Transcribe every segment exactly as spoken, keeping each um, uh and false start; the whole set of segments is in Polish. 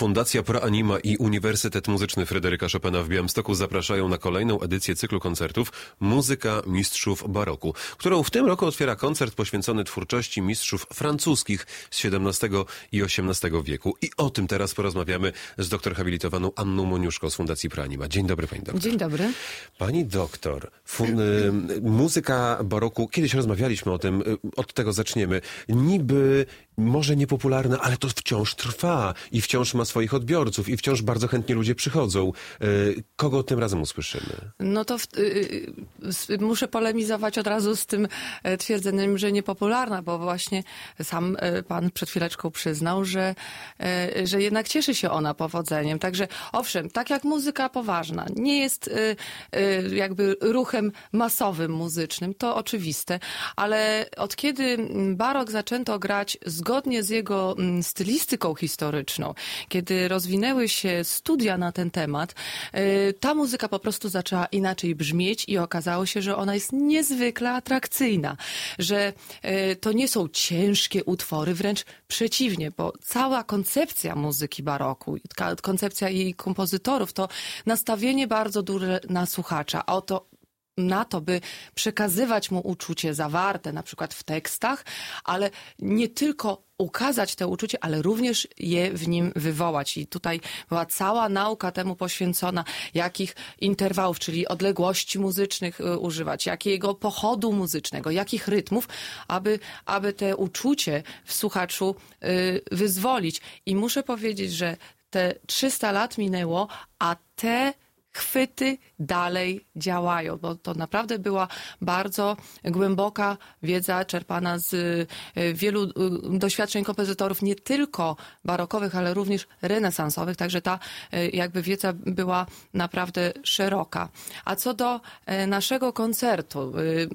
Fundacja ProAnima i Uniwersytet Muzyczny Fryderyka Chopina w Białymstoku zapraszają na kolejną edycję cyklu koncertów Muzyka Mistrzów Baroku, którą w tym roku otwiera koncert poświęcony twórczości mistrzów francuskich z siedemnastego i osiemnastego wieku. I o tym teraz porozmawiamy z doktor habilitowaną Anną Moniuszko z Fundacji ProAnima. Dzień dobry, pani doktor. Dzień dobry. Pani doktor, fun, y, muzyka baroku, kiedyś rozmawialiśmy o tym, y, od tego zaczniemy. Niby może niepopularna, ale to wciąż trwa i wciąż ma swoich odbiorców i wciąż bardzo chętnie ludzie przychodzą. Y, kogo tym razem usłyszymy? No to w, y, y, muszę polemizować od razu z tym twierdzeniem, że niepopularna, bo właśnie sam y, pan przed chwileczką przyznał, że, y, że jednak cieszy się ona powodzeniem. Także owszem, tak jak muzyka poważna nie jest y, y, jakby ruchem masowym muzycznym, to oczywiste, ale od kiedy barok zaczęto grać zgodnie z jego stylistyką historyczną, kiedy rozwinęły się studia na ten temat, ta muzyka po prostu zaczęła inaczej brzmieć i okazało się, że ona jest niezwykle atrakcyjna, że to nie są ciężkie utwory, wręcz przeciwnie, bo cała koncepcja muzyki baroku, koncepcja jej kompozytorów to nastawienie bardzo duże na słuchacza, a oto na to, by przekazywać mu uczucie zawarte na przykład w tekstach, ale nie tylko ukazać te uczucie, ale również je w nim wywołać. I tutaj była cała nauka temu poświęcona, jakich interwałów, czyli odległości muzycznych używać, jakiego pochodu muzycznego, jakich rytmów, aby, aby te uczucie w słuchaczu y, wyzwolić. I muszę powiedzieć, że te trzysta lat minęło, a te chwyty dalej działają, bo to naprawdę była bardzo głęboka wiedza czerpana z wielu doświadczeń kompozytorów, nie tylko barokowych, ale również renesansowych, także ta jakby wiedza była naprawdę szeroka. A co do naszego koncertu,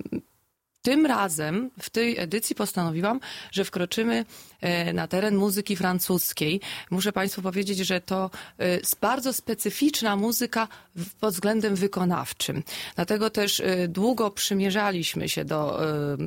tym razem w tej edycji postanowiłam, że wkroczymy na teren muzyki francuskiej. Muszę państwu powiedzieć, że to jest bardzo specyficzna muzyka pod względem wykonawczym. Dlatego też długo przymierzaliśmy się do,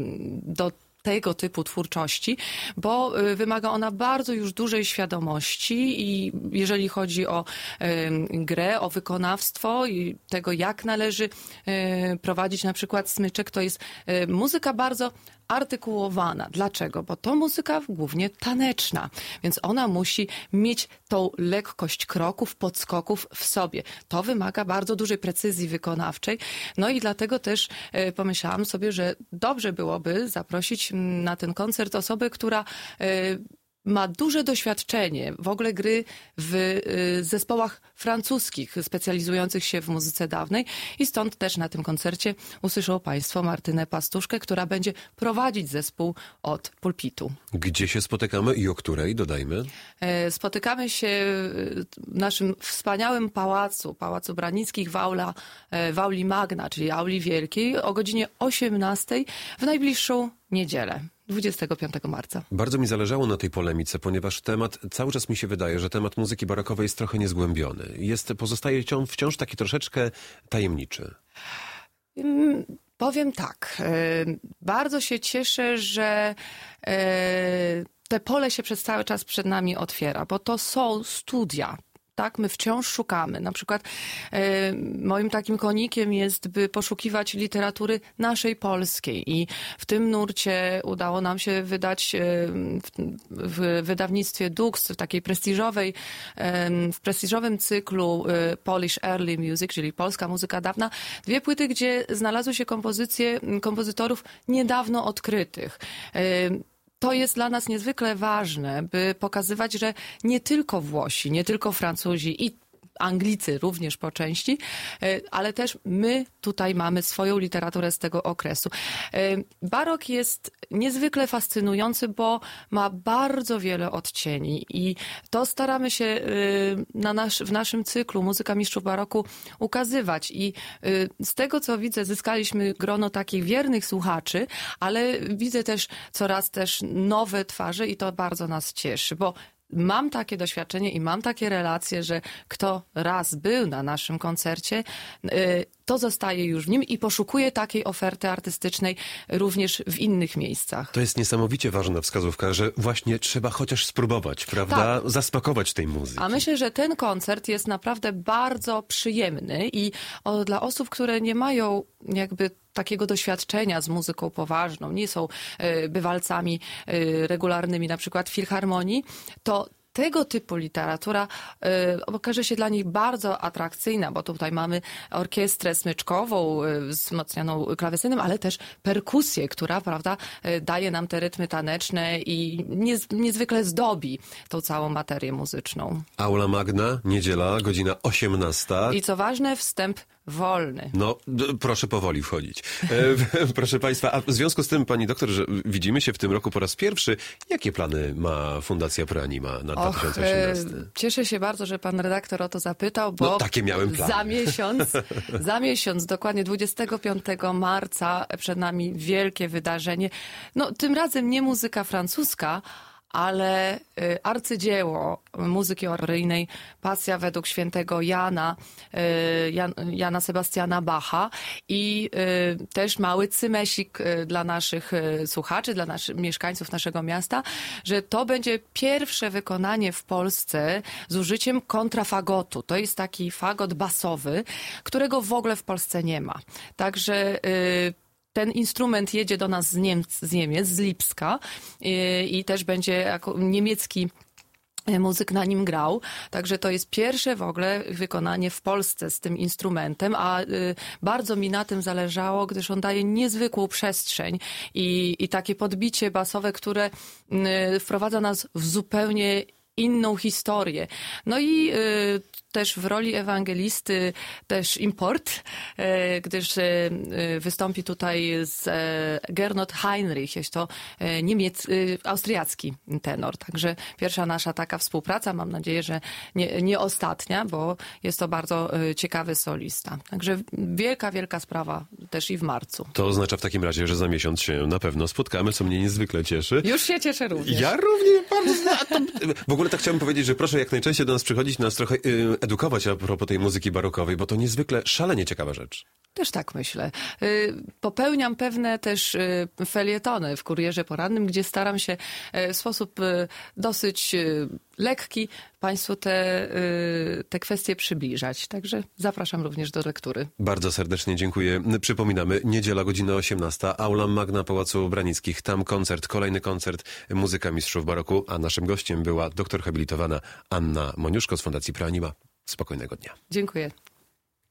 do tego typu twórczości, bo wymaga ona bardzo już dużej świadomości i jeżeli chodzi o y, grę, o wykonawstwo i tego, jak należy y, prowadzić na przykład smyczek, to jest y, muzyka bardzo artykułowana. Dlaczego? Bo to muzyka głównie taneczna, więc ona musi mieć tą lekkość kroków, podskoków w sobie. To wymaga bardzo dużej precyzji wykonawczej. No i dlatego też y, pomyślałam sobie, że dobrze byłoby zaprosić na ten koncert osobę, która y, ma duże doświadczenie w ogóle gry w y, zespołach francuskich specjalizujących się w muzyce dawnej i stąd też na tym koncercie usłyszą państwo Martynę Pastuszkę, która będzie prowadzić zespół od pulpitu. Gdzie się spotykamy i o której, dodajmy? Y, spotykamy się w naszym wspaniałym pałacu, Pałacu Branickich w, Aula, y, w Auli Magna, czyli Auli Wielkiej, o godzinie osiemnastej w najbliższą niedzielę. dwudziestego piątego marca. Bardzo mi zależało na tej polemice, ponieważ temat, cały czas mi się wydaje, że temat muzyki barokowej jest trochę niezgłębiony. Jest, pozostaje wciąż, wciąż taki troszeczkę tajemniczy. Hmm, powiem tak. Y, bardzo się cieszę, że y, te pole się przez cały czas przed nami otwiera, bo to są studia. Tak, my wciąż szukamy. Na przykład e, moim takim konikiem jest, by poszukiwać literatury naszej polskiej i w tym nurcie udało nam się wydać e, w, w wydawnictwie Dux, w takiej prestiżowej, e, w prestiżowym cyklu e, Polish Early Music, czyli polska muzyka dawna, dwie płyty, gdzie znalazły się kompozycje kompozytorów niedawno odkrytych. E, To jest dla nas niezwykle ważne, by pokazywać, że nie tylko Włosi, nie tylko Francuzi i Anglicy również po części, ale też my tutaj mamy swoją literaturę z tego okresu. Barok jest niezwykle fascynujący, bo ma bardzo wiele odcieni i to staramy się na nasz, w naszym cyklu Muzyka Mistrzów Baroku ukazywać i z tego, co widzę, zyskaliśmy grono takich wiernych słuchaczy, ale widzę też coraz też nowe twarze i to bardzo nas cieszy, bo mam takie doświadczenie i mam takie relacje, że kto raz był na naszym koncercie, to zostaje już w nim i poszukuje takiej oferty artystycznej również w innych miejscach. To jest niesamowicie ważna wskazówka, że właśnie trzeba chociaż spróbować, prawda? Tak. Zasmakować tej muzyki. A myślę, że ten koncert jest naprawdę bardzo przyjemny i o, dla osób, które nie mają jakby takiego doświadczenia z muzyką poważną, nie są y, bywalcami y, regularnymi na przykład w filharmonii, to tego typu literatura y, okaże się dla nich bardzo atrakcyjna, bo tutaj mamy orkiestrę smyczkową y, wzmocnioną klawesynem, ale też perkusję, która, prawda, y, daje nam te rytmy taneczne i niez, niezwykle zdobi tą całą materię muzyczną. Aula Magna, niedziela, godzina osiemnasta. I co ważne, wstęp wolny. No, proszę powoli wchodzić. E, proszę Państwa, a w związku z tym, pani doktor, że widzimy się w tym roku po raz pierwszy, jakie plany ma Fundacja Proanima na dwa tysiące osiemnasty? E, cieszę się bardzo, że pan redaktor o to zapytał, bo no, takie miałem plany. za miesiąc, za miesiąc, dokładnie dwudziestego piątego marca przed nami wielkie wydarzenie. No, tym razem nie muzyka francuska, ale y, arcydzieło muzyki aryjnej, Pasja według świętego Jana, y, Jan, Jana Sebastiana Bacha i y, też mały cymesik y, dla naszych y, słuchaczy, dla naszych mieszkańców naszego miasta, że to będzie pierwsze wykonanie w Polsce z użyciem kontrafagotu. To jest taki fagot basowy, którego w ogóle w Polsce nie ma. Także y, ten instrument jedzie do nas z Niemc, z Niemiec, z Lipska i, i też będzie jako niemiecki muzyk na nim grał. Także to jest pierwsze w ogóle wykonanie w Polsce z tym instrumentem, a y, bardzo mi na tym zależało, gdyż on daje niezwykłą przestrzeń i, i takie podbicie basowe, które y, wprowadza nas w zupełnie inną historię. No i y, też w roli ewangelisty też import, y, gdyż y, wystąpi tutaj z y, Gernot Heinrich, jest to y, niemiec, y, austriacki tenor. Także pierwsza nasza taka współpraca, mam nadzieję, że nie, nie ostatnia, bo jest to bardzo y, ciekawy solista. Także wielka, wielka sprawa też i w marcu. To oznacza w takim razie, że za miesiąc się na pewno spotkamy, co mnie niezwykle cieszy. Już się cieszę również. Ja również bardzo. W ogóle tak chciałbym powiedzieć, że proszę jak najczęściej do nas przychodzić, nas trochę y, edukować a propos tej muzyki barokowej, bo to niezwykle szalenie ciekawa rzecz. Też tak myślę. Y, popełniam pewne też y, felietony w Kurierze Porannym, gdzie staram się y, w sposób y, dosyć y, lekki Państwu te, y, te kwestie przybliżać. Także zapraszam również do lektury. Bardzo serdecznie dziękuję. Przypominamy, niedziela, godzina osiemnasta, Aula Magna Pałacu Branickich. Tam koncert, kolejny koncert, muzyka mistrzów baroku, a naszym gościem była doktor habilitowana Anna Moniuszko z Fundacji Proanima. Spokojnego dnia. Dziękuję.